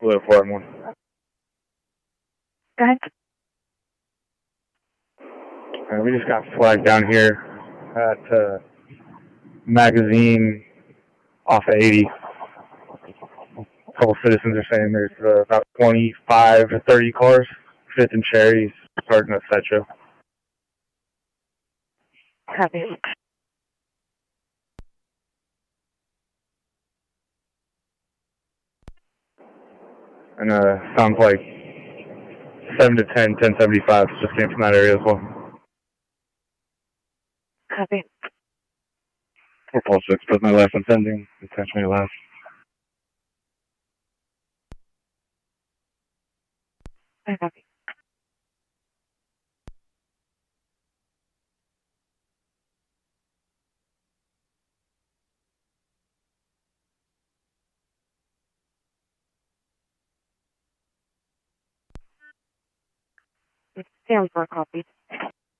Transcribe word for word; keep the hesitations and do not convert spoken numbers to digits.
Blue four one. Go ahead. Uh, we just got flagged down here at uh, Magazine off of eighty. A couple citizens are saying there's uh, about twenty-five to thirty cars, fifth and Cherries, starting at Setcho. Copy. And uh, sounds like seven to ten, ten seventy-five just came from that area as well. Copy. four four six, put my last on pending, attach my last. I copy. Stand for a copy.